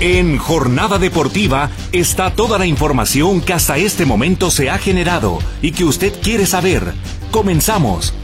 En Jornada Deportiva está toda la información que hasta este momento se ha generado y que usted quiere saber. Comenzamos.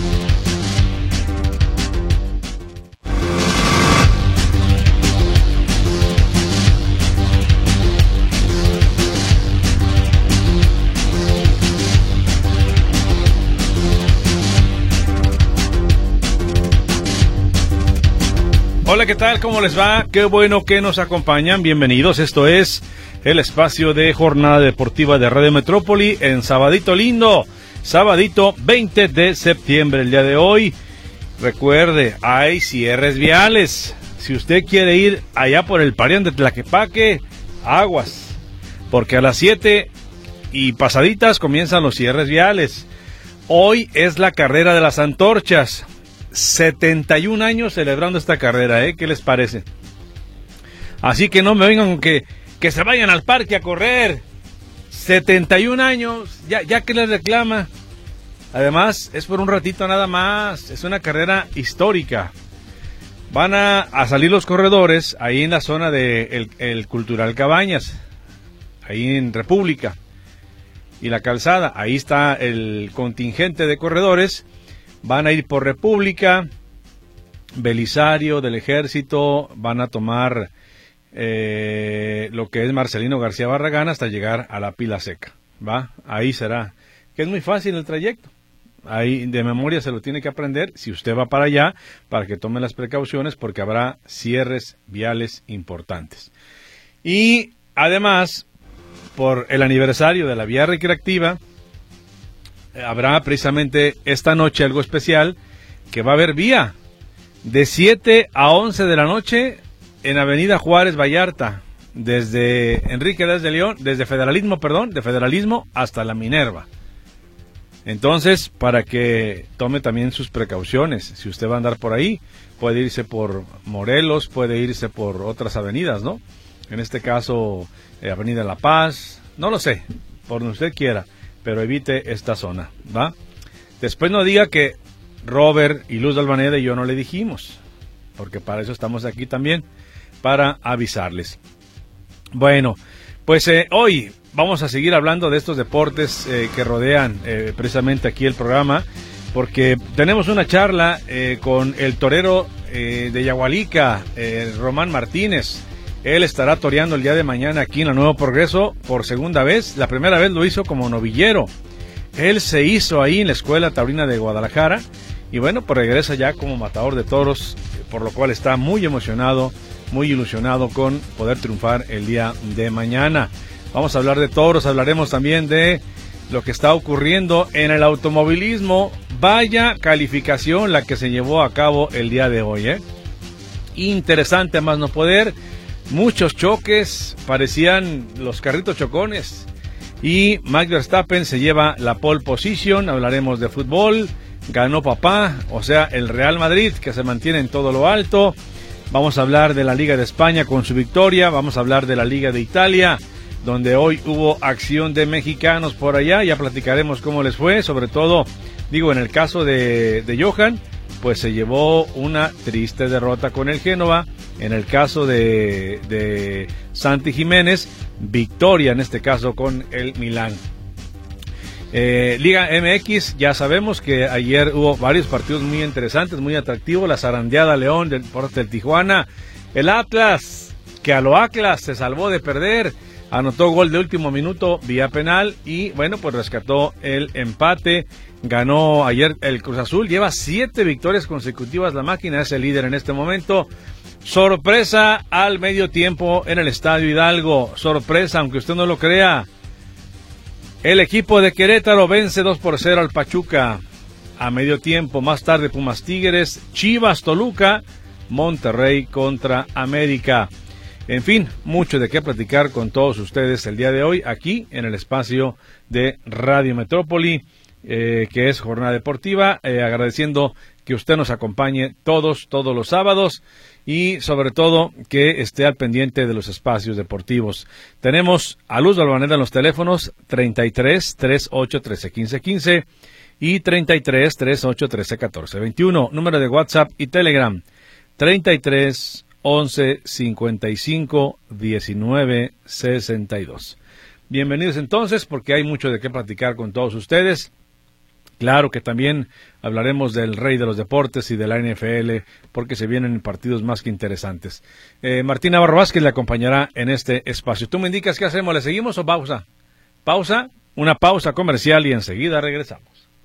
Hola, ¿qué tal? ¿Cómo les va? Qué bueno que nos acompañan. Bienvenidos. Esto es el espacio de Jornada Deportiva de Radio Metrópoli en sabadito lindo. Sabadito 20 de septiembre, el día de hoy. Recuerde, hay cierres viales. Si usted quiere ir allá por el Parián de Tlaquepaque, aguas. Porque a las 7 y pasaditas comienzan los cierres viales. Hoy es la carrera de las antorchas. 71 años celebrando esta carrera, ¿Qué les parece? Así que no me vengan que se vayan al parque a correr. 71 años, ya que les reclama. Además, es por un ratito nada más. Es una carrera histórica. Van a salir los corredores ahí en la zona de el Cultural Cabañas, ahí en República y la Calzada. Ahí está el contingente de corredores. Van a ir por República, Belisario del Ejército, van a tomar lo que es Marcelino García Barragán hasta llegar a la Pila Seca, ¿va? Ahí será, que es muy fácil el trayecto. Ahí de memoria se lo tiene que aprender si usted va para allá, para que tome las precauciones porque habrá cierres viales importantes. Y además, por el aniversario de la vía recreativa, habrá precisamente esta noche algo especial, que va a haber vía de 7 a 11 de la noche en Avenida Juárez Vallarta, desde Enrique de León, desde Federalismo hasta la Minerva. Entonces, para que tome también sus precauciones, si usted va a andar por ahí, puede irse por Morelos, puede irse por otras avenidas, ¿no? En este caso, Avenida La Paz, no lo sé, por donde usted quiera, pero evite esta zona, ¿va? Después no diga que Robert y Luz de Albaneda y yo no le dijimos, porque para eso estamos aquí también, para avisarles. Bueno, pues hoy vamos a seguir hablando de estos deportes que rodean precisamente aquí el programa, porque tenemos una charla con el torero de Yagualica, Román Martínez. Él estará toreando el día de mañana aquí en la Nuevo Progreso por segunda vez. La primera vez lo hizo como novillero. Él se hizo ahí en la Escuela Taurina de Guadalajara. Y bueno, pues regresa ya como matador de toros, por lo cual está muy emocionado, muy ilusionado con poder triunfar el día de mañana. Vamos a hablar de toros, hablaremos también de lo que está ocurriendo en el automovilismo. Vaya calificación la que se llevó a cabo el día de hoy, Interesante a más no poder. Muchos choques, parecían los carritos chocones. Y Max Verstappen se lleva la pole position. Hablaremos de fútbol. Ganó papá, o sea, el Real Madrid, que se mantiene en todo lo alto. Vamos a hablar de la Liga de España con su victoria. Vamos a hablar de la Liga de Italia, donde hoy hubo acción de mexicanos por allá. Ya platicaremos cómo les fue, sobre todo, en el caso de Johan, pues se llevó una triste derrota con el Génova. En el caso de Santi Jiménez, victoria en este caso con el Milán. Liga MX, ya sabemos que ayer hubo varios partidos muy interesantes, muy atractivos. La zarandeada León del Deportes del Tijuana. El Atlas, que a lo Atlas se salvó de perder, anotó gol de último minuto vía penal y bueno, pues rescató el empate. Ganó ayer el Cruz Azul, lleva 7 victorias consecutivas la máquina, es el líder en este momento. Sorpresa al medio tiempo en el Estadio Hidalgo. Sorpresa, aunque usted no lo crea. El equipo de Querétaro vence 2-0 al Pachuca. A medio tiempo, más tarde Pumas Tigres, Chivas Toluca, Monterrey contra América. En fin, mucho de qué platicar con todos ustedes el día de hoy aquí en el espacio de Radio Metrópoli, que es Jornada Deportiva, agradeciendo que usted nos acompañe todos los sábados y sobre todo que esté al pendiente de los espacios deportivos. Tenemos a Luz de Albaneda en los teléfonos 33 38 13 15 15 y 33 38 13 14 21, número de WhatsApp y Telegram 33 11 55 19 62. Bienvenidos entonces, porque hay mucho de qué platicar con todos ustedes. Claro que también hablaremos del rey de los deportes y de la NFL, porque se vienen partidos más que interesantes. Martín Navarro Vázquez le acompañará en este espacio. ¿Tú me indicas qué hacemos? ¿Le seguimos o pausa? Pausa, una pausa comercial y enseguida regresamos.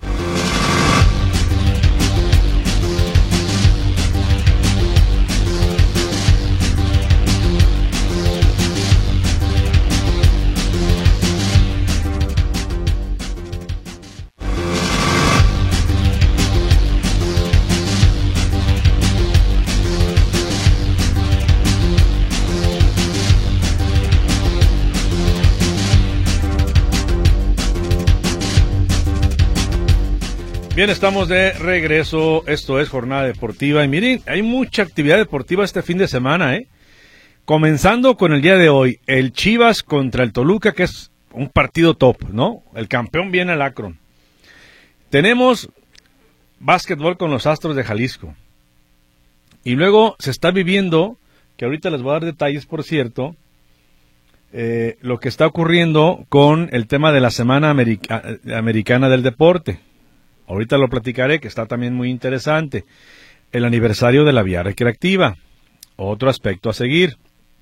Bien, estamos de regreso, esto es Jornada Deportiva y miren, hay mucha actividad deportiva este fin de semana, comenzando con el día de hoy, el Chivas contra el Toluca, que es un partido top, ¿no? El campeón viene al Akron. Tenemos básquetbol con los Astros de Jalisco y luego se está viviendo, que ahorita les voy a dar detalles por cierto, lo que está ocurriendo con el tema de la Semana Americana del Deporte. Ahorita lo platicaré, que está también muy interesante. El aniversario de la vía recreativa, otro aspecto a seguir.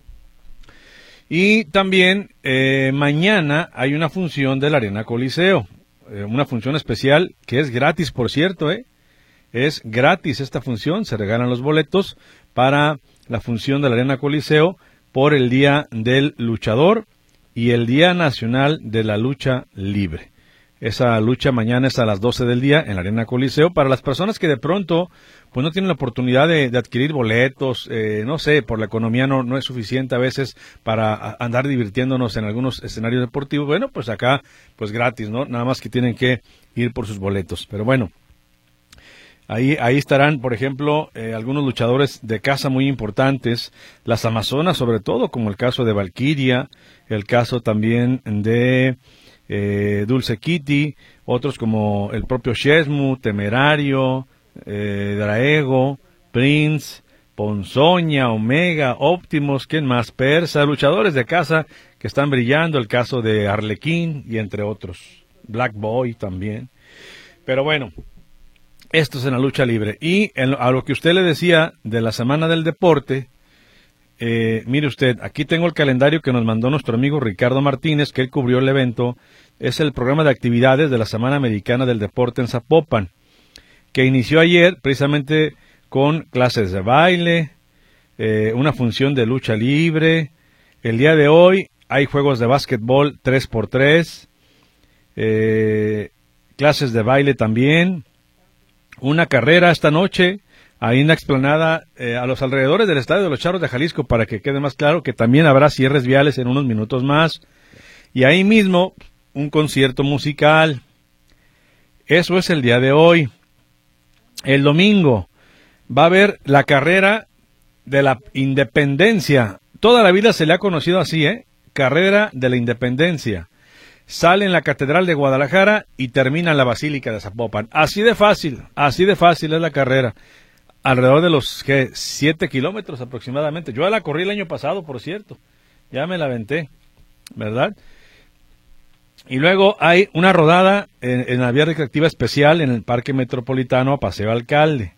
Y también mañana hay una función de la Arena Coliseo, una función especial que es gratis, por cierto, es gratis esta función, se regalan los boletos para la función de la Arena Coliseo por el Día del Luchador y el Día Nacional de la Lucha Libre. Esa lucha mañana es a las 12 del día en la Arena Coliseo. Para las personas que de pronto pues no tienen la oportunidad de adquirir boletos, no sé, por la economía no es suficiente a veces para andar divirtiéndonos en algunos escenarios deportivos. Bueno, pues acá pues gratis, ¿no? Nada más que tienen que ir por sus boletos. Pero bueno, ahí estarán, por ejemplo, algunos luchadores de casa muy importantes, las Amazonas sobre todo, como el caso de Valkyria, el caso también de Dulce Kitty, otros como el propio Shesmu, Temerario, Draego, Prince, Ponzoña, Omega, Optimus, ¿quién más? Persa, luchadores de casa que están brillando, el caso de Arlequín y entre otros, Black Boy también. Pero bueno, esto es en la lucha libre. Y a lo que usted le decía de la Semana del Deporte, mire usted, aquí tengo el calendario que nos mandó nuestro amigo Ricardo Martínez, que él cubrió el evento. Es el programa de actividades de la Semana Americana del Deporte en Zapopan, que inició ayer precisamente con clases de baile, una función de lucha libre. El día de hoy hay juegos de básquetbol 3x3, clases de baile también, una carrera esta noche ahí en la explanada a los alrededores del Estadio de los Charros de Jalisco, para que quede más claro que también habrá cierres viales en unos minutos más. Y ahí mismo un concierto musical. Eso es el día de hoy. El domingo va a haber la carrera de la Independencia. Toda la vida se le ha conocido así, Carrera de la Independencia. Sale en la Catedral de Guadalajara y termina en la Basílica de Zapopan. Así de fácil es la carrera. Alrededor de los 7 kilómetros aproximadamente. Yo la corrí el año pasado, por cierto. Ya me la aventé, ¿verdad? Y luego hay una rodada en la vía recreativa especial en el Parque Metropolitano a Paseo Alcalde.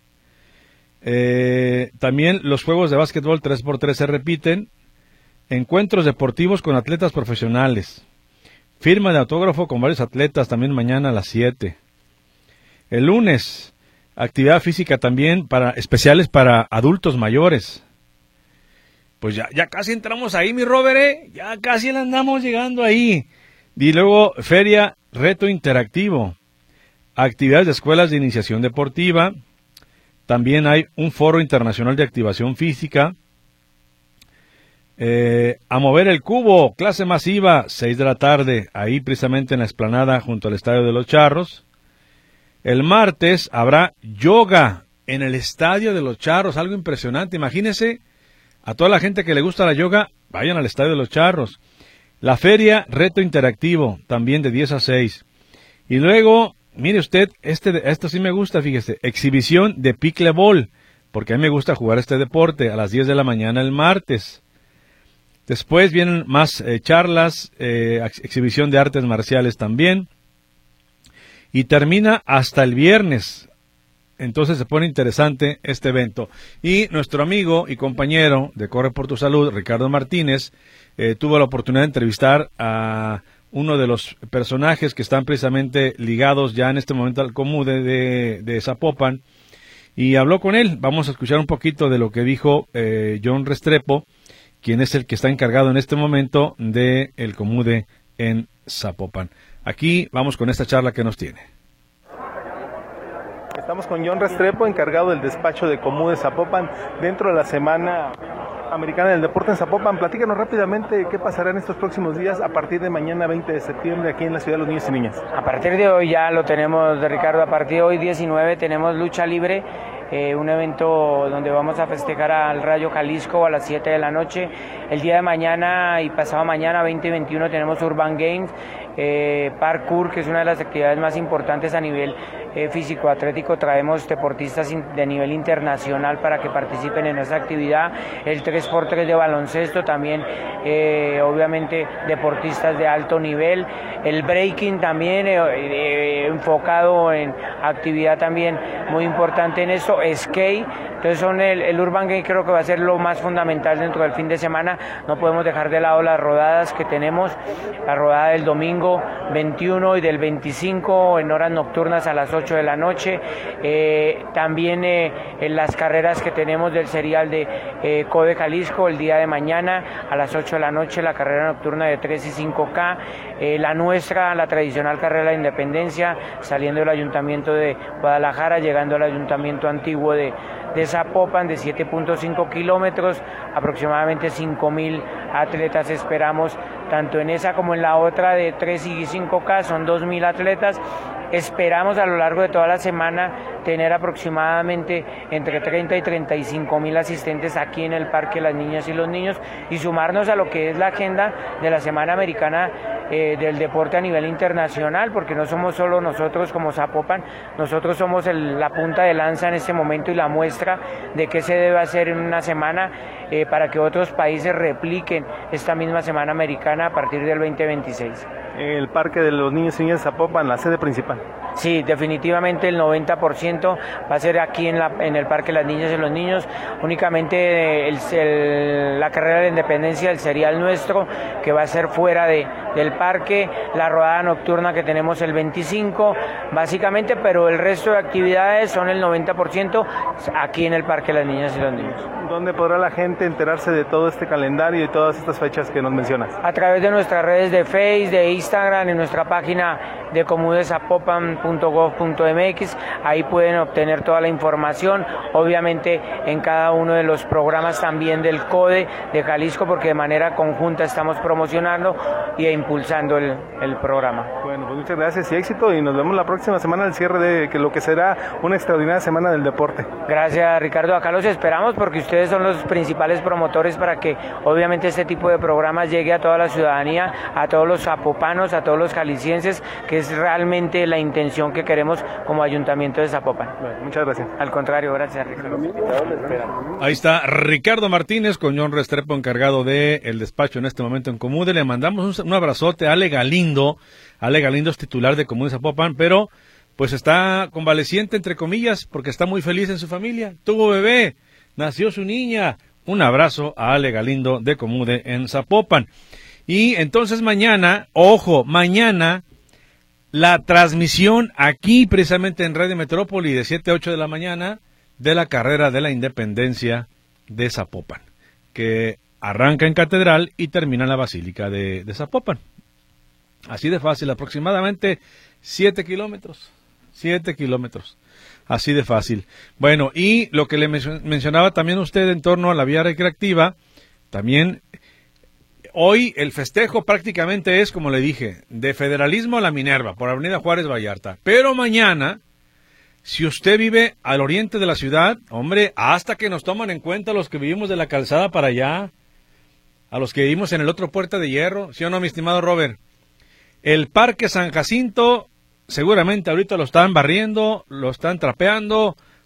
También los juegos de básquetbol 3x3 se repiten. Encuentros deportivos con atletas profesionales. Firma de autógrafo con varios atletas también mañana a las 7. El lunes, actividad física también especiales para adultos mayores. Pues ya casi entramos ahí, mi Robert, ya casi le andamos llegando ahí. Y luego, feria, reto interactivo, actividades de escuelas de iniciación deportiva, también hay un foro internacional de activación física, a mover el cubo, clase masiva, 6 de la tarde, ahí precisamente en la explanada junto al Estadio de los Charros. El martes habrá yoga en el Estadio de los Charros, algo impresionante, imagínense, a toda la gente que le gusta la yoga, vayan al Estadio de los Charros. La feria, reto interactivo, también de 10 a 6. Y luego, mire usted, esto sí me gusta, fíjese, exhibición de pickleball, porque a mí me gusta jugar este deporte, a las 10 de la mañana el martes. Después vienen más charlas, exhibición de artes marciales también, y termina hasta el viernes. Entonces se pone interesante este evento. Y nuestro amigo y compañero de Corre por tu Salud, Ricardo Martínez, tuvo la oportunidad de entrevistar a uno de los personajes que están precisamente ligados ya en este momento al COMUDE de Zapopan, y habló con él. Vamos a escuchar un poquito de lo que dijo John Restrepo, quien es el que está encargado en este momento del COMUDE en Zapopan. Aquí vamos con esta charla que nos tiene. Estamos con John Restrepo, encargado del despacho de COMUDE Zapopan, dentro de la Semana Americana del Deporte en Zapopan. Platícanos rápidamente qué pasará en estos próximos días a partir de mañana 20 de septiembre aquí en la ciudad de los niños y niñas. A partir de hoy ya lo tenemos, Ricardo, a partir de hoy 19 tenemos lucha libre, un evento donde vamos a festejar al Rayo Jalisco a las 7 de la noche. El día de mañana y pasado mañana 20 y 21 tenemos Urban Games, parkour, que es una de las actividades más importantes a nivel físico-atlético. Traemos deportistas de nivel internacional para que participen en esa actividad. El 3x3 de baloncesto también, obviamente deportistas de alto nivel. El breaking también, enfocado en actividad también muy importante en eso. Skate, entonces son el Urban Game, creo que va a ser lo más fundamental dentro del fin de semana. No podemos dejar de lado las rodadas que tenemos, la rodada del domingo 21 y del 25 en horas nocturnas a las 8 de la noche, también en las carreras que tenemos del serial de CODE Jalisco el día de mañana a las 8 de la noche, la carrera nocturna de 3 y 5K, la nuestra, la tradicional carrera de Independencia, saliendo del Ayuntamiento de Guadalajara, llegando al Ayuntamiento antiguo de Zapopan, de 7.5 kilómetros, aproximadamente 5,000 atletas esperamos, tanto en esa como en la otra de 3 y 5K, son 2,000 atletas. Esperamos a lo largo de toda la semana tener aproximadamente entre 30 y 35,000 asistentes aquí en el Parque Las Niñas y los Niños, y sumarnos a lo que es la agenda de la Semana Americana del Deporte a nivel internacional, porque no somos solo nosotros como Zapopan, nosotros somos la punta de lanza en este momento y la muestra de qué se debe hacer en una semana para que otros países repliquen esta misma Semana Americana a partir del 2026. El Parque de los Niños y Niñas de Zapopan, la sede principal. Sí, definitivamente el 90% va a ser aquí en el Parque Las Niñas y los Niños. Únicamente la carrera de Independencia, el serial nuestro, que va a ser fuera del parque, la rodada nocturna que tenemos el 25, básicamente, pero el resto de actividades son el 90% aquí en el Parque Las Niñas y los Niños. ¿Dónde podrá la gente enterarse de todo este calendario y todas estas fechas que nos mencionas? A través de nuestras redes de Facebook, de Instagram, en nuestra página de comudezapopan.gov.mx, ahí pueden obtener toda la información, obviamente en cada uno de los programas también del CODE de Jalisco, porque de manera conjunta estamos promocionando y impulsando el programa. Bueno, pues muchas gracias y éxito, y nos vemos la próxima semana al cierre de lo que será una extraordinaria semana del deporte. Gracias, Ricardo, acá los esperamos porque ustedes son los principales promotores para que obviamente este tipo de programas llegue a toda la ciudadanía, a todos los zapopanos, a todos los jaliscienses, que es realmente la intención que queremos como Ayuntamiento de Zapopan. Bueno, muchas gracias. Al contrario, gracias, Ricardo. Ahí está Ricardo Martínez con John Restrepo, encargado del despacho en este momento en COMUDE. Le mandamos un abrazote a Ale Galindo. Ale Galindo es titular de COMUDE Zapopan, pero pues está convaleciente, entre comillas, porque está muy feliz en su familia. Tuvo bebé, nació su niña. Un abrazo a Ale Galindo de COMUDE en Zapopan. Y entonces mañana, ojo, mañana la transmisión aquí precisamente en Radio Metrópoli de 7 a 8 de la mañana de la carrera de la Independencia de Zapopan, que arranca en Catedral y termina en la Basílica de Zapopan. Así de fácil, aproximadamente 7 kilómetros. 7 kilómetros. Así de fácil. Bueno, y lo que le mencionaba también usted en torno a la vía recreativa, también hoy el festejo prácticamente es, como le dije, de Federalismo a la Minerva, por Avenida Juárez Vallarta. Pero mañana, si usted vive al oriente de la ciudad, hombre, hasta que nos toman en cuenta los que vivimos de la calzada para allá, a los que vivimos en el otro Puerta de Hierro, ¿sí o no, mi estimado Robert? El Parque San Jacinto, seguramente ahorita lo están barriendo, lo están trapeando,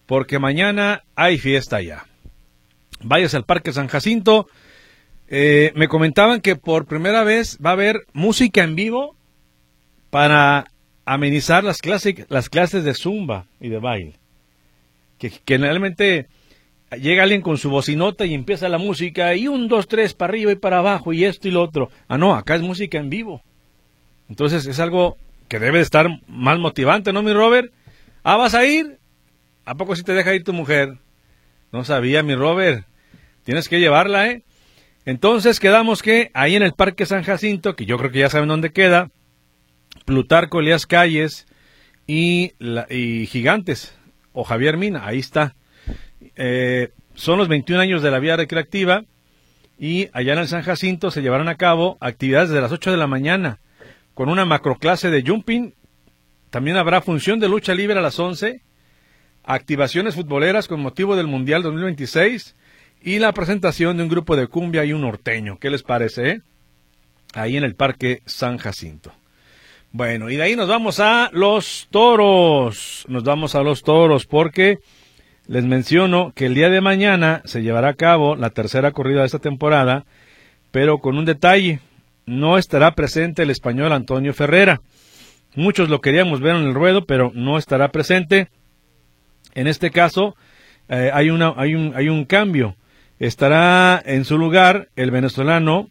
porque mañana hay fiesta ya. Váyase al Parque San Jacinto. Me comentaban que por primera vez va a haber música en vivo para amenizar las clases de zumba y de baile. Que generalmente llega alguien con su bocinota y empieza la música y 1, 2, 3 para arriba y para abajo y esto y lo otro. Ah, no, acá es música en vivo. Entonces es algo que debe de estar más motivante, ¿no, mi Robert? Ah, ¿vas a ir? ¿A poco sí te deja ir tu mujer? No sabía, mi Robert. Tienes que llevarla, ¿eh? Entonces quedamos que ahí en el Parque San Jacinto, que yo creo que ya saben dónde queda, Plutarco Elías Calles y Gigantes, o Javier Mina, ahí está. Son los 21 años de la vía recreativa y allá en el San Jacinto se llevarán a cabo actividades desde las 8 de la mañana con una macroclase de jumping. También habrá función de lucha libre a las 11, activaciones futboleras con motivo del Mundial 2026 y la presentación de un grupo de cumbia y un norteño. ¿Qué les parece, ahí en el Parque San Jacinto? Bueno, y de ahí nos vamos a los toros. Nos vamos a los toros porque les menciono que el día de mañana se llevará a cabo la tercera corrida de esta temporada, pero con un detalle: no estará presente el español Antonio Ferrera. Muchos lo queríamos ver en el ruedo, pero no estará presente. En este caso hay un cambio. Estará en su lugar el venezolano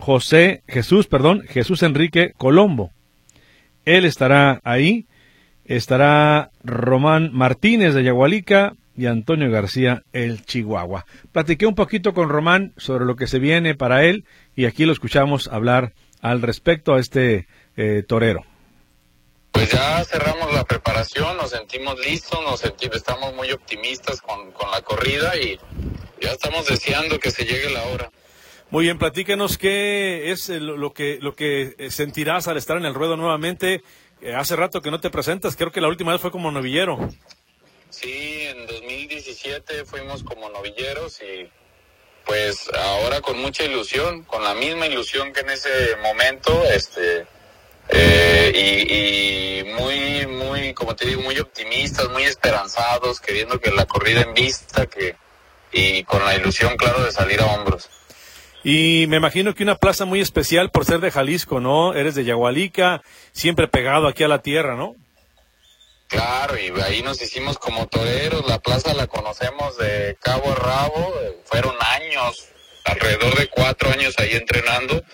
Jesús Enrique Colombo. Él estará ahí. Estará Román Martínez de Yagualica y Antonio García, el Chihuahua. Platiqué un poquito con Román sobre lo que se viene para él y aquí lo escuchamos hablar al respecto a este torero. Pues ya cerramos la preparación, nos sentimos listos, estamos muy optimistas con la corrida y ya estamos deseando que se llegue la hora. Muy bien, platícanos qué es lo que sentirás al estar en el ruedo nuevamente. Hace rato que no te presentas, creo que la última vez fue como novillero. Sí, en 2017 fuimos como novilleros y pues ahora con mucha ilusión, con la misma ilusión que en ese momento, y muy, como te digo, muy optimistas, muy esperanzados, queriendo que la corrida en vista, y con la ilusión, claro, de salir a hombros. Y me imagino que una plaza muy especial por ser de Jalisco, ¿no? Eres de Yagualica, siempre pegado aquí a la tierra, ¿no? Claro, y ahí nos hicimos como toreros, la plaza la conocemos de cabo a rabo, fueron años, alrededor de 4 años ahí entrenando,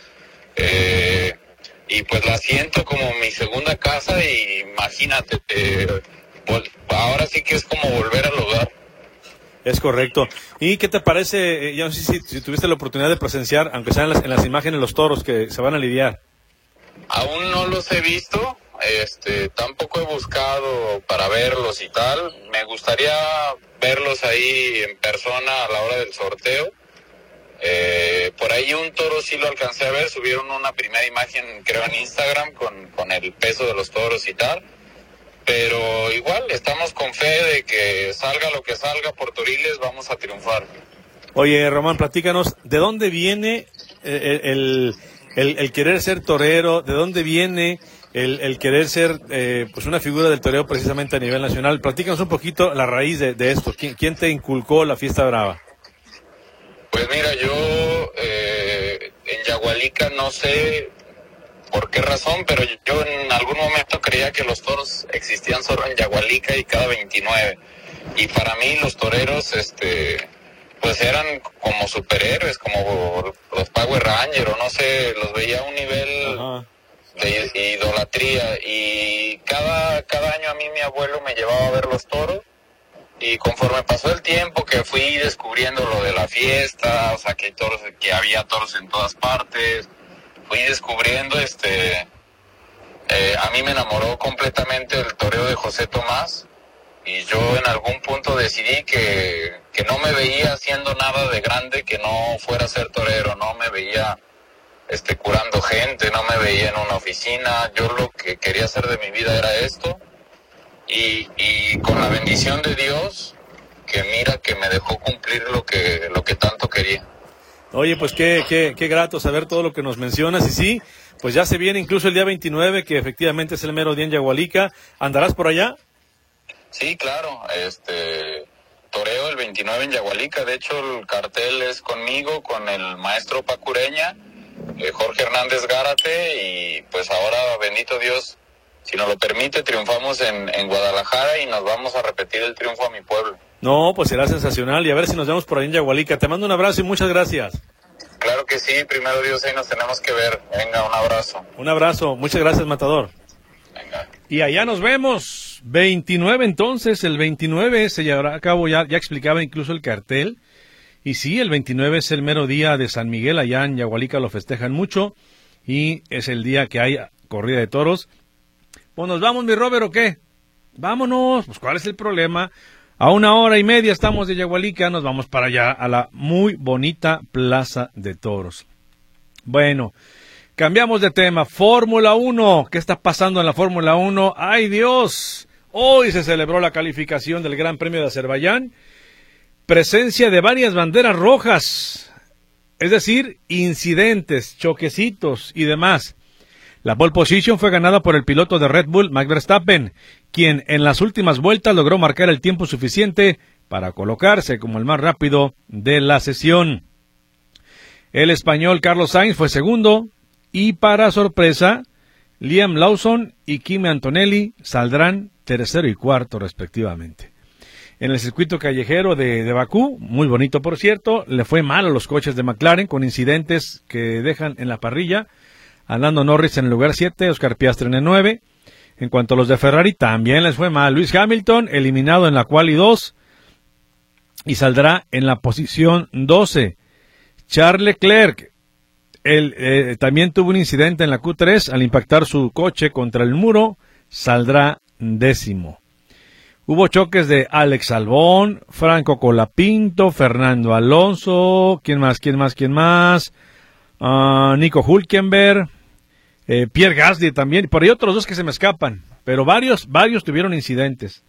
y pues la siento como mi segunda casa y imagínate, pues ahora sí que es como volver al hogar. Es correcto. ¿Y qué te parece? Ya no sé si tuviste la oportunidad de presenciar, aunque sean en las imágenes, los toros que se van a lidiar. Aún no los he visto, tampoco he buscado para verlos y tal. Me gustaría verlos ahí en persona a la hora del sorteo. Por ahí un toro sí lo alcancé a ver, subieron una primera imagen, creo, en Instagram con el peso de los toros y tal. Pero igual, estamos con fe de que salga lo que salga por Toriles, vamos a triunfar. Oye, Román, platícanos, ¿de dónde viene el querer ser torero? ¿De dónde viene el querer ser pues una figura del toreo precisamente a nivel nacional? Platícanos un poquito la raíz de esto. ¿Quién te inculcó la fiesta brava? Pues mira, yo en Yagualica no sé por qué razón, pero yo en algún momento creía que los toros existían solo en Yagualica y cada 29. Y para mí los toreros, pues eran como superhéroes, como los Power Rangers, o no sé, los veía a un nivel de idolatría. Y cada año a mí mi abuelo me llevaba a ver los toros. Y conforme pasó el tiempo que fui descubriendo lo de la fiesta, o sea, que había toros en todas partes, fui descubriendo, a mí me enamoró completamente el toreo de José Tomás, y yo en algún punto decidí que no me veía haciendo nada de grande que no fuera a ser torero, no me veía curando gente, no me veía en una oficina. Yo lo que quería hacer de mi vida era esto, y con la bendición de Dios, que mira que me dejó cumplir lo que tanto quería. Oye, pues qué grato saber todo lo que nos mencionas. Y sí, pues ya se viene incluso el día 29, que efectivamente es el mero día en Yagualica. ¿Andarás por allá? Sí, claro. 29 en Yagualica. De hecho, el cartel es conmigo, con el maestro Pacureña, Jorge Hernández Gárate, y pues ahora, bendito Dios, si nos lo permite, triunfamos en Guadalajara y nos vamos a repetir el triunfo a mi pueblo. No, pues será sensacional, y a ver si nos vemos por ahí en Yagualica. Te mando un abrazo y muchas gracias. Claro que sí, primero Dios, ahí nos tenemos que ver. Venga, un abrazo. Un abrazo, muchas gracias, Matador. Venga. Y allá nos vemos. 29 entonces, el 29 se llevará a cabo, ya explicaba incluso el cartel. Y sí, el 29 es el mero día de San Miguel, allá en Yagualica lo festejan mucho. Y es el día que hay corrida de toros. Pues nos vamos, mi Robert, ¿o qué? Vámonos, pues ¿cuál es el problema? A 1:30 estamos de Yagualica, nos vamos para allá, a la muy bonita Plaza de Toros. Bueno, cambiamos de tema. Fórmula 1, ¿qué está pasando en la Fórmula 1? ¡Ay, Dios! Hoy se celebró la calificación del Gran Premio de Azerbaiyán. Presencia de varias banderas rojas, es decir, incidentes, choquecitos y demás. La pole position fue ganada por el piloto de Red Bull, Max Verstappen, quien en las últimas vueltas logró marcar el tiempo suficiente para colocarse como el más rápido de la sesión. El español Carlos Sainz fue segundo y, para sorpresa, Liam Lawson y Kimi Antonelli saldrán tercero y cuarto respectivamente. En el circuito callejero de Bakú, muy bonito por cierto, le fue mal a los coches de McLaren con incidentes que dejan en la parrilla a Lando Norris en el lugar 7, Oscar Piastri en el 9. En cuanto a los de Ferrari, también les fue mal. Lewis Hamilton, eliminado en la quali 2 y saldrá en la posición 12. Charles Leclerc, también tuvo un incidente en la Q3 al impactar su coche contra el muro, saldrá 10º. Hubo choques de Alex Albon, Franco Colapinto, Fernando Alonso, ¿quién más? Nico Hülkenberg, Pierre Gasly también, por ahí otros dos que se me escapan, pero varios tuvieron incidentes.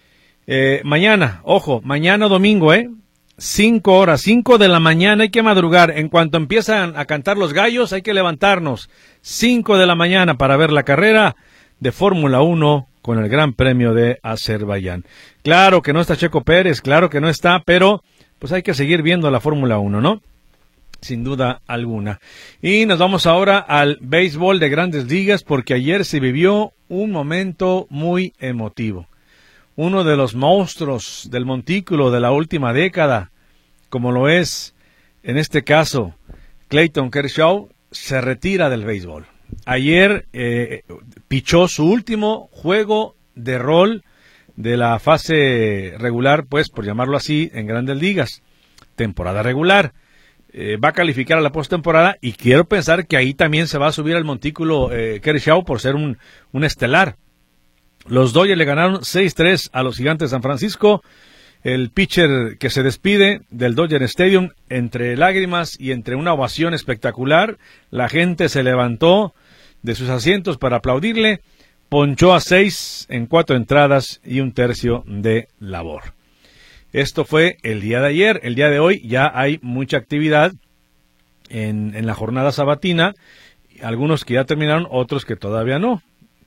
Mañana domingo, 5 horas, 5 de la mañana, hay que madrugar. En cuanto empiezan a cantar los gallos, hay que levantarnos. 5 de la mañana para ver la carrera de Fórmula 1 con el Gran Premio de Azerbaiyán. Claro que no está Checo Pérez, claro que no está, pero pues hay que seguir viendo la Fórmula 1, ¿no? Sin duda alguna. Y nos vamos ahora al béisbol de Grandes Ligas, porque ayer se vivió un momento muy emotivo. Uno de los monstruos del montículo de la última década, como lo es, en este caso, Clayton Kershaw, se retira del béisbol. Ayer pichó su último juego de rol de la fase regular, pues por llamarlo así, en Grandes Ligas, temporada regular. Va a calificar a la postemporada y quiero pensar que ahí también se va a subir al montículo Kershaw por ser un estelar. Los Dodgers le ganaron 6-3 a los Gigantes de San Francisco. El pitcher que se despide del Dodger Stadium entre lágrimas y entre una ovación espectacular. La gente se levantó de sus asientos para aplaudirle. Ponchó a 6 en 4 entradas y 1/3 de labor. Esto fue el día de ayer. El día de hoy ya hay mucha actividad en la jornada sabatina. Algunos que ya terminaron, otros que todavía no.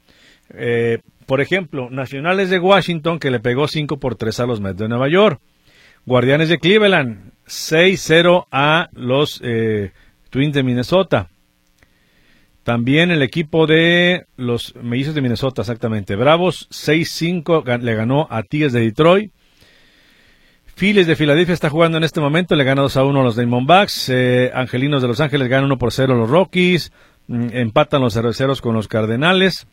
Por ejemplo, Nacionales de Washington, que le pegó 5-3 a los Mets de Nueva York. Guardianes de Cleveland, 6-0 a los Twins de Minnesota. También el equipo de los Mellizos de Minnesota, exactamente. Bravos, 6-5 le ganó a Tigres de Detroit. Phillies de Filadelfia está jugando en este momento, le gana 2-1 a los Diamondbacks. Angelinos de Los Ángeles ganan 1-0 a los Rockies. Empatan los Cerveceros con los Cardenales.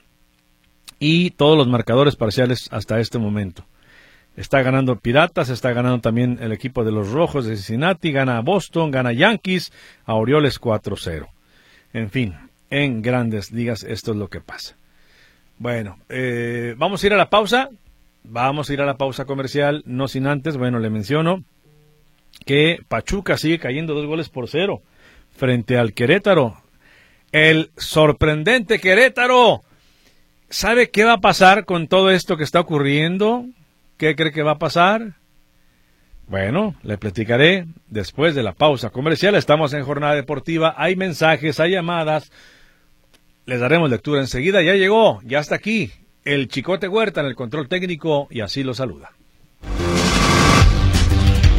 Y todos los marcadores parciales hasta este momento. Está ganando Piratas, está ganando también el equipo de los Rojos de Cincinnati, gana Boston, gana Yankees, a Orioles 4-0. En fin, en Grandes Ligas esto es lo que pasa. Bueno, vamos a ir a la pausa. Vamos a ir a la pausa comercial, no sin antes, bueno, le menciono que Pachuca sigue cayendo 2-0 frente al Querétaro. El sorprendente Querétaro. ¿Sabe qué va a pasar con todo esto que está ocurriendo? ¿Qué cree que va a pasar? Bueno, le platicaré después de la pausa comercial. Estamos en Jornada Deportiva, hay mensajes, hay llamadas. Les daremos lectura enseguida. Ya llegó, ya está aquí el Chicote Huerta en el control técnico y así lo saluda.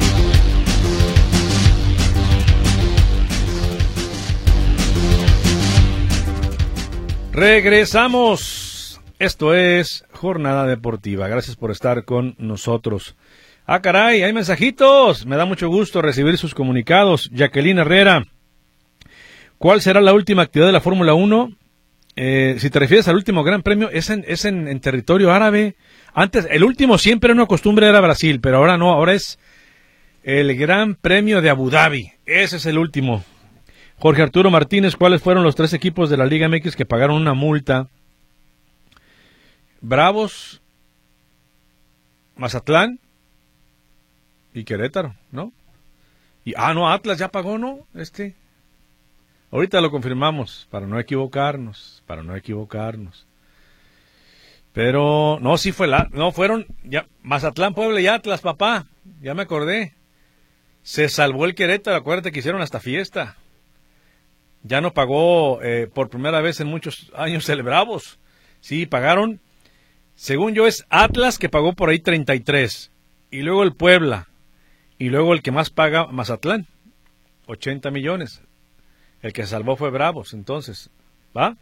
Regresamos. Esto es Jornada Deportiva. Gracias por estar con nosotros. Ah, caray, hay mensajitos. Me da mucho gusto recibir sus comunicados. Jacqueline Herrera. ¿Cuál será la última actividad de la Fórmula 1? Si te refieres al último Gran Premio, es en territorio árabe. Antes, el último siempre una costumbre era Brasil, pero ahora no, ahora es el Gran Premio de Abu Dhabi. Ese es el último. Jorge Arturo Martínez, ¿cuáles fueron los 3 equipos de la Liga MX que pagaron una multa? Bravos, Mazatlán y Querétaro, ¿no? No, Atlas ya pagó, ¿no? Ahorita lo confirmamos, para no equivocarnos. Pero, no, sí fueron, ya, Mazatlán, Puebla y Atlas, papá, ya me acordé. Se salvó el Querétaro, acuérdate que hicieron hasta fiesta. Ya no pagó por primera vez en muchos años el Bravos. Sí, pagaron, según yo es Atlas que pagó por ahí 33, y luego el Puebla, y luego el que más paga, Mazatlán, 80 millones. El que se salvó fue Bravos, entonces, ¿va?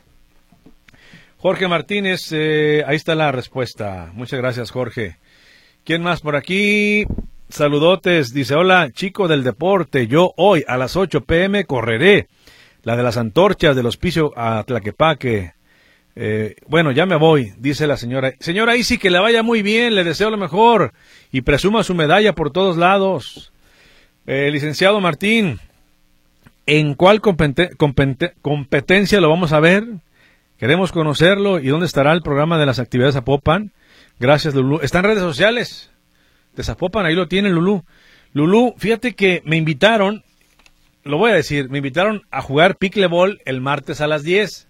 Jorge Martínez, ahí está la respuesta. Muchas gracias, Jorge. ¿Quién más por aquí? Saludotes, dice, hola, chico del deporte, yo hoy a las 8 p.m. correré la de las antorchas del Hospicio a Tlaquepaque. Bueno, ya me voy, dice la señora. Señora Isi, que le vaya muy bien, le deseo lo mejor y presuma su medalla por todos lados. Licenciado Martín, ¿en cuál competencia lo vamos a ver? Queremos conocerlo. ¿Y dónde estará el programa de las actividades Zapopan? Gracias, Lulú. Está en redes sociales de Zapopan, ahí lo tienen, Lulú. Lulú, fíjate que me invitaron, lo voy a decir, me invitaron a jugar pickleball el martes a las 10.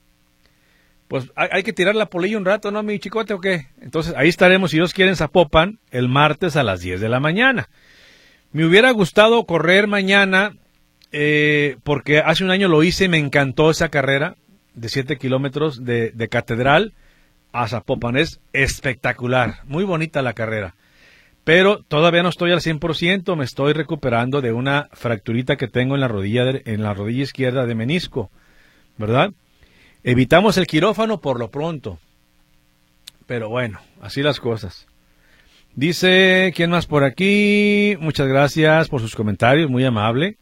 Pues hay que tirar la polilla un rato, ¿no, mi chicote, o qué? Entonces ahí estaremos, si Dios quiere, en Zapopan el martes a las 10 de la mañana. Me hubiera gustado correr mañana, porque hace un año lo hice, me encantó esa carrera de 7 kilómetros de Catedral a Zapopan, es espectacular, muy bonita la carrera, pero todavía no estoy al 100%, me estoy recuperando de una fracturita que tengo en la rodilla izquierda de menisco, ¿verdad? Evitamos el quirófano por lo pronto, pero bueno, así las cosas. Dice, ¿quién más por aquí? Muchas gracias por sus comentarios, muy amable.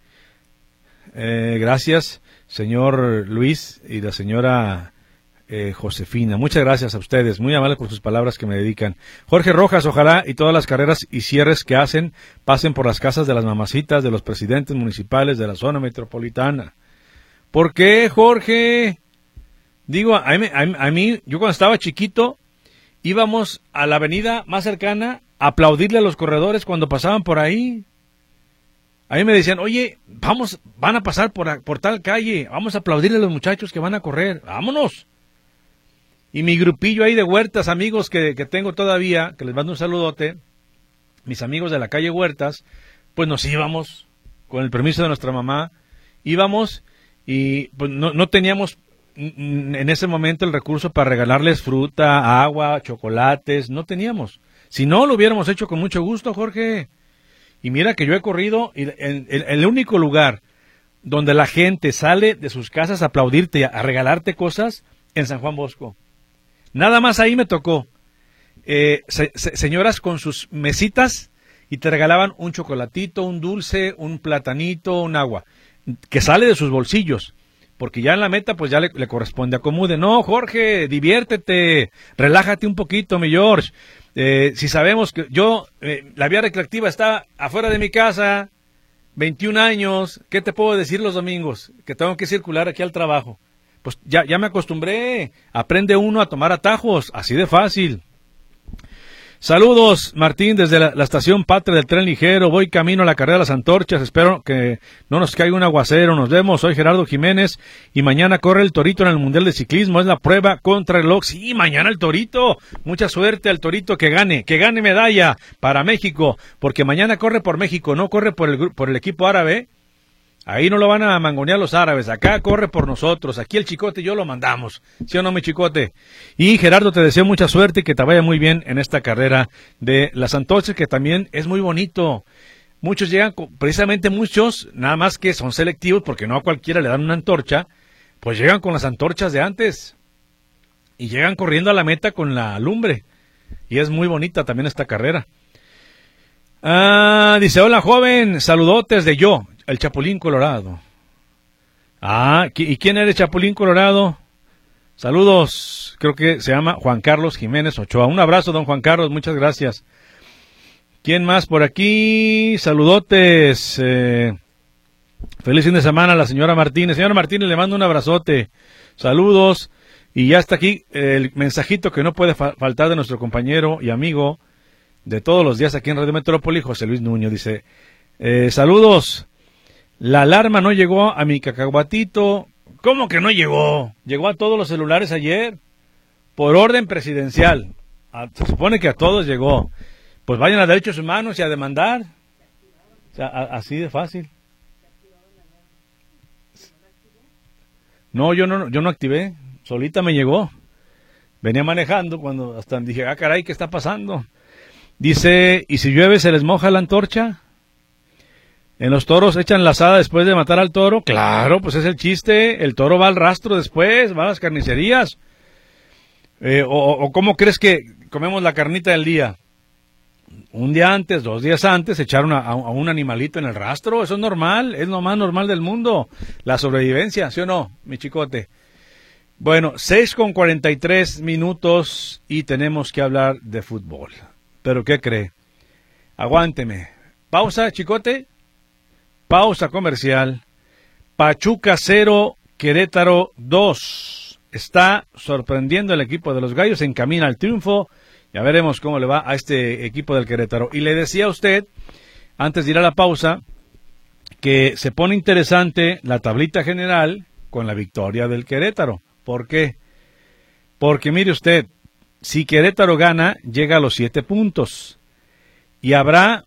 Gracias, señor Luis y la señora Josefina. Muchas gracias a ustedes, muy amables por sus palabras que me dedican. Jorge Rojas, ojalá y todas las carreras y cierres que hacen pasen por las casas de las mamacitas de los presidentes municipales de la zona metropolitana. ¿Por qué, Jorge? Digo, a mí, yo cuando estaba chiquito, íbamos a la avenida más cercana a aplaudirle a los corredores cuando pasaban por ahí. A mí me decían, oye, van a pasar por tal calle, vamos a aplaudirle a los muchachos que van a correr, vámonos. Y mi grupillo ahí de Huertas, amigos que tengo todavía, que les mando un saludote, mis amigos de la calle Huertas, pues nos íbamos, con el permiso de nuestra mamá, íbamos y pues no teníamos en ese momento el recurso para regalarles fruta, agua, chocolates, no teníamos. Si no, lo hubiéramos hecho con mucho gusto, Jorge. Y mira que yo he corrido, y el único lugar donde la gente sale de sus casas a aplaudirte, a regalarte cosas, en San Juan Bosco. Nada más ahí me tocó. Señoras con sus mesitas y te regalaban un chocolatito, un dulce, un platanito, un agua, que sale de sus bolsillos. Porque ya en la meta, pues ya le corresponde a Comude. No, Jorge, diviértete, relájate un poquito, mi George. Si sabemos que la vía recreativa está afuera de mi casa, 21 años, ¿qué te puedo decir los domingos? Que tengo que circular aquí al trabajo. Pues ya me acostumbré, aprende uno a tomar atajos, así de fácil. Saludos, Martín, desde la estación Patria del tren ligero, voy camino a la carrera de las antorchas, espero que no nos caiga un aguacero, nos vemos, soy Gerardo Jiménez, y mañana corre el Torito en el Mundial de Ciclismo, es la prueba contra el reloj, sí, mañana el Torito, mucha suerte al Torito, que gane medalla para México, porque mañana corre por México, no corre por el equipo árabe. Ahí no lo van a mangonear los árabes, acá corre por nosotros, aquí el Chicote y yo lo mandamos, ¿sí o no, mi Chicote? Y Gerardo, te deseo mucha suerte y que te vaya muy bien en esta carrera de las antorchas, que también es muy bonito. Muchos llegan, muchos, nada más que son selectivos, porque no a cualquiera le dan una antorcha, pues llegan con las antorchas de antes, y llegan corriendo a la meta con la lumbre. Y es muy bonita también esta carrera. Dice, hola joven, saludotes de yo, el Chapulín Colorado. ¿Y quién eres, Chapulín Colorado? Saludos, creo que se llama Juan Carlos Jiménez Ochoa. Un abrazo, don Juan Carlos, muchas gracias. ¿Quién más por aquí? Saludotes. Feliz fin de semana a la señora Martínez. Señora Martínez, le mando un abrazote. Saludos. Y ya está aquí el mensajito que no puede faltar de nuestro compañero y amigo de todos los días aquí en Radio Metrópoli, José Luis Nuño. Dice, saludos. La alarma no llegó a mi cacahuatito. ¿Cómo que no llegó? Llegó a todos los celulares ayer. Por orden presidencial. Se supone que a todos llegó. Pues vayan a derechos humanos y a demandar. O sea, así de fácil. No, yo no activé. Solita me llegó. Venía manejando cuando hasta dije, caray, ¿qué está pasando? Dice, ¿y si llueve se les moja la antorcha? ¿En los toros echan la asada después de matar al toro? Claro, pues es el chiste. El toro va al rastro después, va a las carnicerías. ¿O cómo crees que comemos la carnita del día? Un día antes, 2 días antes, echaron a un animalito en el rastro. Eso es normal, es lo más normal del mundo. La sobrevivencia, ¿sí o no, mi chicote? Bueno, 6:43 y tenemos que hablar de fútbol. ¿Pero qué cree? Aguánteme. Pausa, chicote. Pausa comercial. Pachuca 0, Querétaro 2. Está sorprendiendo el equipo de los Gallos, encamina al triunfo. Ya veremos cómo le va a este equipo del Querétaro. Y le decía a usted, antes de ir a la pausa, que se pone interesante la tablita general con la victoria del Querétaro. ¿Por qué? Porque mire usted, si Querétaro gana, llega a los 7 puntos. Y habrá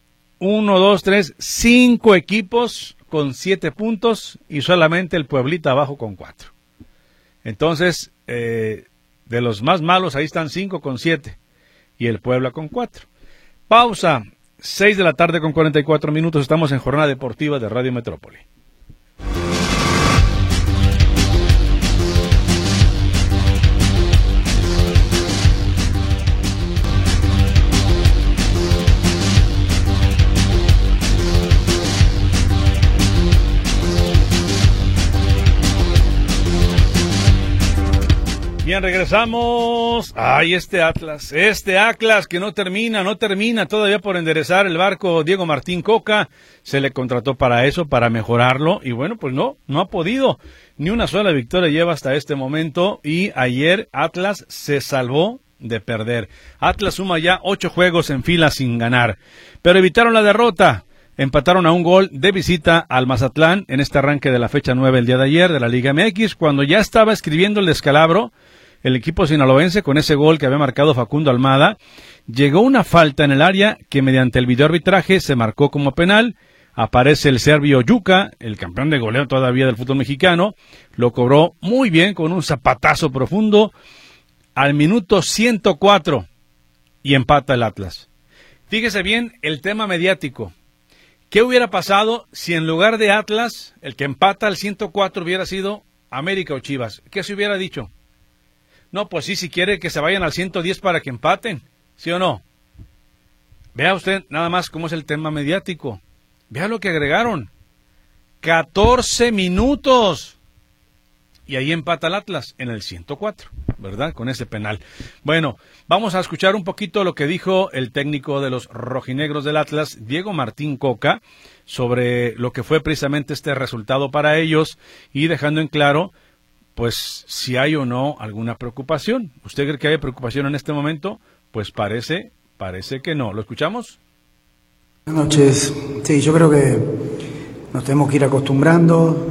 5 equipos con 7 puntos y solamente el Pueblita abajo con 4. Entonces, de los más malos, ahí están 5 con 7 y el Puebla con 4. Pausa, 6:44 p.m. Estamos en Jornada Deportiva de Radio Metrópoli. Bien, regresamos. Ay, este Atlas que no termina todavía por enderezar el barco. Diego Martín Coca se le contrató para eso, para mejorarlo, y bueno, pues no ha podido. Ni una sola victoria lleva hasta este momento, y ayer Atlas se salvó de perder. Atlas suma ya 8 juegos en fila sin ganar, pero evitaron la derrota. Empataron a un gol de visita al Mazatlán en este arranque de la fecha 9 el día de ayer de la Liga MX, cuando ya estaba escribiendo el descalabro. El equipo sinaloense, con ese gol que había marcado Facundo Almada, llegó una falta en el área que mediante el videoarbitraje se marcó como penal. Aparece el serbio Yuka, el campeón de goleo todavía del fútbol mexicano, lo cobró muy bien con un zapatazo profundo al minuto 104 y empata el Atlas. Fíjese bien el tema mediático. ¿Qué hubiera pasado si en lugar de Atlas, el que empata al 104 hubiera sido América o Chivas? ¿Qué se hubiera dicho? No, pues sí, si quiere que se vayan al 110 para que empaten, ¿sí o no? Vea usted nada más cómo es el tema mediático. Vea lo que agregaron. 14 minutos. Y ahí empata el Atlas en el 104, ¿verdad? Con ese penal. Bueno, vamos a escuchar un poquito lo que dijo el técnico de los rojinegros del Atlas, Diego Martín Coca, sobre lo que fue precisamente este resultado para ellos, y dejando en claro pues si hay o no alguna preocupación. ¿Usted cree que hay preocupación en este momento? Pues parece que no. ¿Lo escuchamos? Buenas noches. Sí, yo creo que nos tenemos que ir acostumbrando.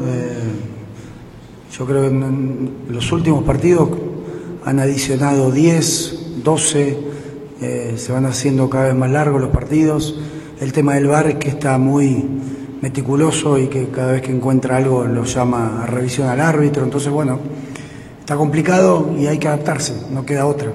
Yo creo que en los últimos partidos han adicionado 10, 12, se van haciendo cada vez más largos los partidos. El tema del VAR es que está muy meticuloso y que cada vez que encuentra algo lo llama a revisión al árbitro. Entonces, bueno, está complicado y hay que adaptarse, no queda otra.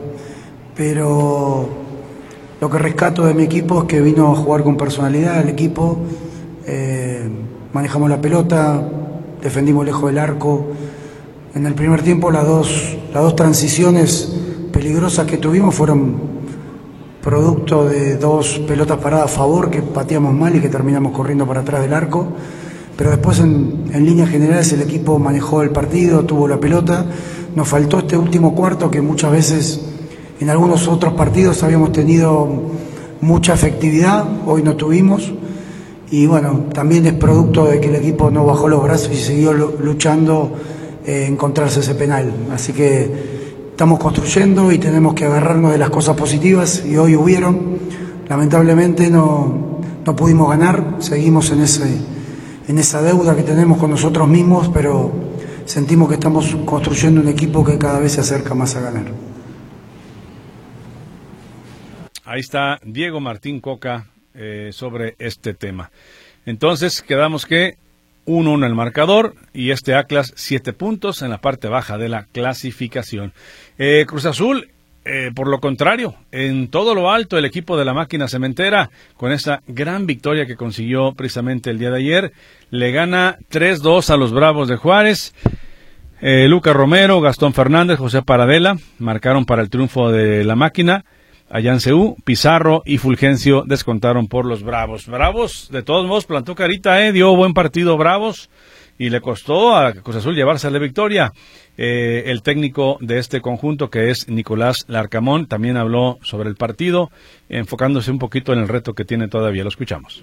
Pero lo que rescato de mi equipo es que vino a jugar con personalidad el equipo, manejamos la pelota, defendimos lejos del arco, En el primer tiempo las dos transiciones peligrosas que tuvimos fueron producto de dos pelotas paradas a favor que pateamos mal y que terminamos corriendo para atrás del arco, pero después en líneas generales el equipo manejó el partido, tuvo la pelota. Nos faltó este último cuarto que muchas veces en algunos otros partidos habíamos tenido mucha efectividad, hoy no tuvimos, y bueno, también es producto de que el equipo no bajó los brazos y siguió luchando encontrarse ese penal. Así que estamos construyendo y tenemos que agarrarnos de las cosas positivas, y hoy hubieron. Lamentablemente no pudimos ganar, seguimos en esa deuda que tenemos con nosotros mismos, pero sentimos que estamos construyendo un equipo que cada vez se acerca más a ganar. Ahí está Diego Martín Coca sobre este tema. Entonces quedamos que 1-1 en el marcador, y este Atlas 7 puntos en la parte baja de la clasificación. Cruz Azul, por lo contrario, en todo lo alto el equipo de la máquina cementera, con esa gran victoria que consiguió precisamente el día de ayer, le gana 3-2 a los Bravos de Juárez. Lucas Romero, Gastón Fernández, José Paradela marcaron para el triunfo de la máquina. Allá en CU, Pizarro y Fulgencio descontaron por los Bravos. Bravos, de todos modos, plantó carita, dio buen partido Bravos, y le costó a Cruz Azul llevarse la victoria. El técnico de este conjunto, que es Nicolás Larcamón, también habló sobre el partido, enfocándose un poquito en el reto que tiene todavía. Lo escuchamos.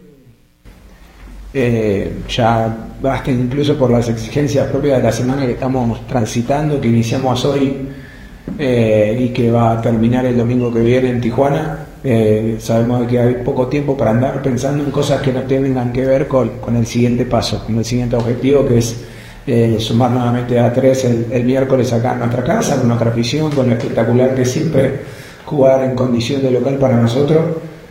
Ya basta incluso por las exigencias propias de la semana que estamos transitando, que iniciamos hoy y que va a terminar el domingo que viene en Tijuana. Sabemos que hay poco tiempo para andar pensando en cosas que no tengan que ver con el siguiente paso, con el siguiente objetivo, que es sumar nuevamente a 3 el miércoles acá en nuestra casa, con nuestra afición, con lo espectacular que es siempre jugar en condición de local para nosotros,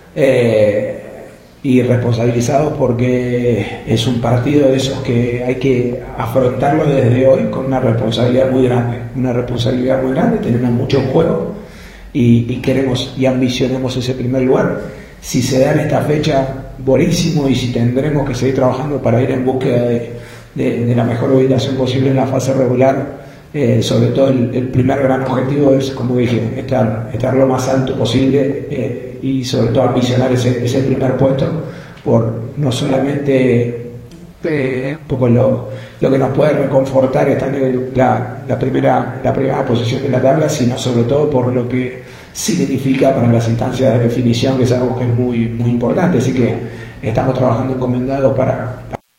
y responsabilizados porque es un partido de esos que hay que afrontarlo desde hoy con una responsabilidad muy grande, tenemos mucho en juego y queremos y ambicionemos ese primer lugar. Si se da en esta fecha, buenísimo, y si tendremos que seguir trabajando para ir en búsqueda de la mejor ubicación posible en la fase regular, sobre todo el primer gran objetivo es, como dije, estar lo más alto posible, y sobre todo ambicionar ese primer puesto, por no solamente un poco lo que nos puede reconfortar estar en la primera posición de la tabla, sino sobre todo por lo que significa para las instancias de definición, que es algo que es muy, muy importante. Así que estamos trabajando encomendados para...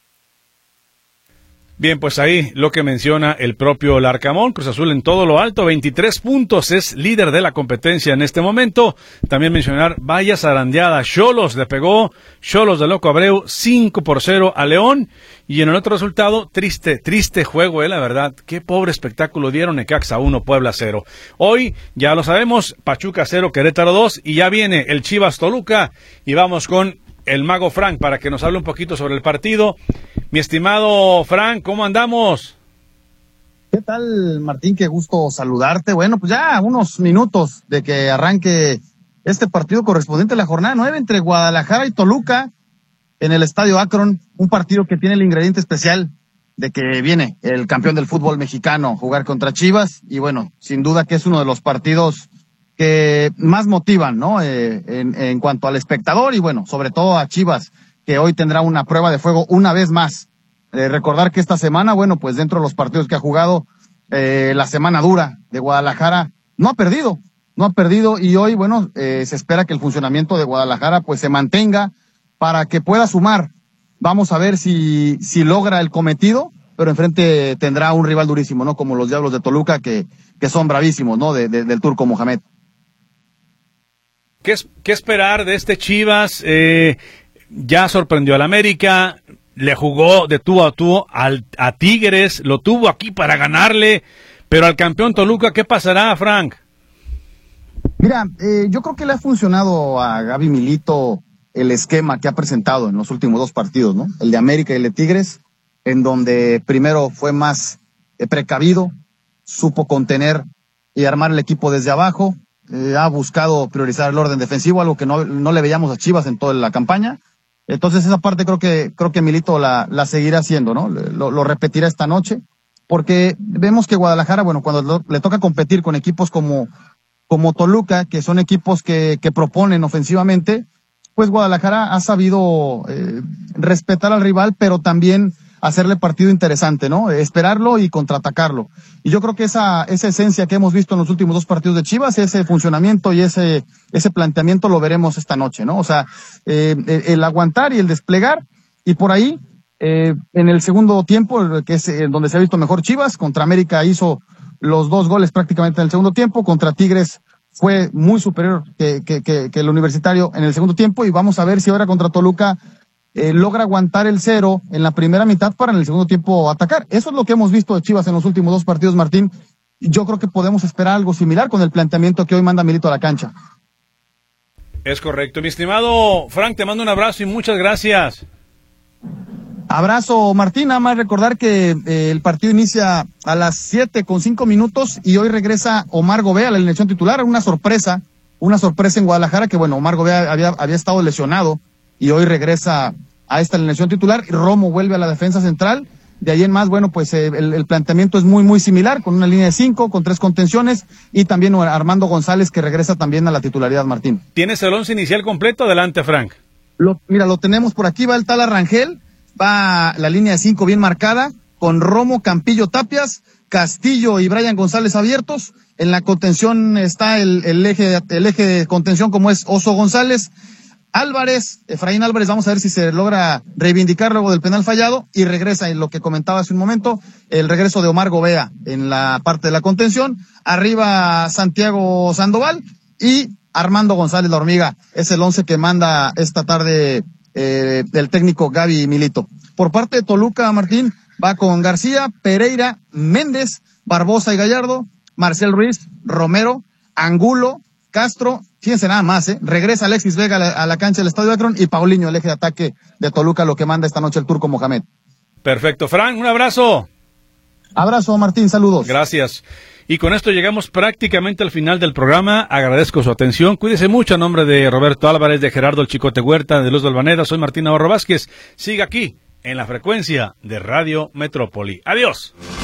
Bien, pues ahí lo que menciona el propio Larcamón. Cruz Azul en todo lo alto, 23 puntos, es líder de la competencia en este momento. También mencionar, vaya zarandeada, Xolos le pegó, Xolos de Loco Abreu, 5-0 a León. Y en el otro resultado, triste juego, la verdad, qué pobre espectáculo dieron. Necaxa 1, Puebla 0. Hoy, ya lo sabemos, Pachuca 0, Querétaro 2, y ya viene el Chivas Toluca, y vamos con el Mago Frank para que nos hable un poquito sobre el partido. Mi estimado Frank, ¿cómo andamos? ¿Qué tal, Martín? Qué gusto saludarte. Bueno, pues ya unos minutos de que arranque este partido correspondiente a la jornada 9 entre Guadalajara y Toluca en el Estadio Akron. Un partido que tiene el ingrediente especial de que viene el campeón del fútbol mexicano a jugar contra Chivas. Y bueno, sin duda que es uno de los partidos que más motivan, ¿no? En cuanto al espectador, y bueno, sobre todo a Chivas, que hoy tendrá una prueba de fuego una vez más. Recordar que esta semana, bueno, pues dentro de los partidos que ha jugado, la semana dura de Guadalajara no ha perdido, y hoy, bueno, se espera que el funcionamiento de Guadalajara pues se mantenga para que pueda sumar. Vamos a ver si logra el cometido, pero enfrente tendrá un rival durísimo, ¿no? Como los Diablos de Toluca, que son bravísimos, ¿no? Del Turco Mohamed. ¿Qué esperar de este Chivas? Ya sorprendió al América, le jugó de tú a tú a Tigres, lo tuvo aquí para ganarle, pero al campeón Toluca, ¿qué pasará, Frank? Mira, yo creo que le ha funcionado a Gaby Milito el esquema que ha presentado en los últimos 2 partidos, ¿no? El de América y el de Tigres, en donde primero fue más precavido, supo contener y armar el equipo desde abajo, ha buscado priorizar el orden defensivo, algo que no le veíamos a Chivas en toda la campaña. Entonces esa parte creo que Milito la seguirá haciendo, ¿no? Lo repetirá esta noche, porque vemos que Guadalajara, bueno, cuando le toca competir con equipos como Toluca, que son equipos que proponen ofensivamente, pues Guadalajara ha sabido respetar al rival, pero también hacerle partido interesante, ¿no? Esperarlo y contraatacarlo. Y yo creo que esa esencia que hemos visto en los últimos 2 partidos de Chivas, ese funcionamiento y ese planteamiento lo veremos esta noche, ¿no? O sea, el aguantar y el desplegar, y por ahí, en el segundo tiempo, que es donde se ha visto mejor Chivas, contra América hizo los 2 goles prácticamente en el segundo tiempo, contra Tigres fue muy superior que el Universitario en el segundo tiempo, y vamos a ver si ahora contra Toluca logra aguantar el 0 en la primera mitad para en el segundo tiempo atacar. Eso es lo que hemos visto de Chivas en los últimos 2 partidos, Martín. Yo creo que podemos esperar algo similar con el planteamiento que hoy manda Milito a la cancha. Es correcto. Mi estimado Frank, te mando un abrazo y muchas gracias. Abrazo, Martín. Nada más recordar que el partido inicia a las 7:05 y hoy regresa Omar Gobea a la alineación titular. Una sorpresa en Guadalajara, que bueno, Omar Gobea había estado lesionado y hoy regresa a esta alineación titular. Romo vuelve a la defensa central. De ahí en más, bueno, pues el planteamiento es muy, muy similar, con una línea de 5, con 3 contenciones, y también Armando González, que regresa también a la titularidad, Martín. ¿Tienes el 11 inicial completo? Adelante, Frank. Mira, lo tenemos por aquí, va el Tala Rangel, va la línea de 5 bien marcada, con Romo, Campillo, Tapias, Castillo y Brian González abiertos. En la contención está el eje de contención, como es Oso González. Efraín Álvarez, vamos a ver si se logra reivindicar luego del penal fallado, y regresa, en lo que comentaba hace un momento, el regreso de Omar Gobea en la parte de la contención. Arriba Santiago Sandoval y Armando González, la hormiga. Es el 11 que manda esta tarde el técnico Gaby Milito. Por parte de Toluca, Martín, va con García, Pereira, Méndez, Barbosa y Gallardo, Marcel Ruiz, Romero, Angulo, Castro. Fíjense nada más, regresa Alexis Vega a la cancha del Estadio Akron, y Paulinho, el eje de ataque de Toluca, lo que manda esta noche el turco Mohamed. Perfecto, Frank, un abrazo. Abrazo, Martín, saludos. Gracias. Y con esto llegamos prácticamente al final del programa. Agradezco su atención. Cuídese mucho. A nombre de Roberto Álvarez, de Gerardo El Chicote Huerta, de Luz Balvanera, soy Martín Navarro Vázquez. Siga aquí, en la frecuencia de Radio Metrópoli. Adiós.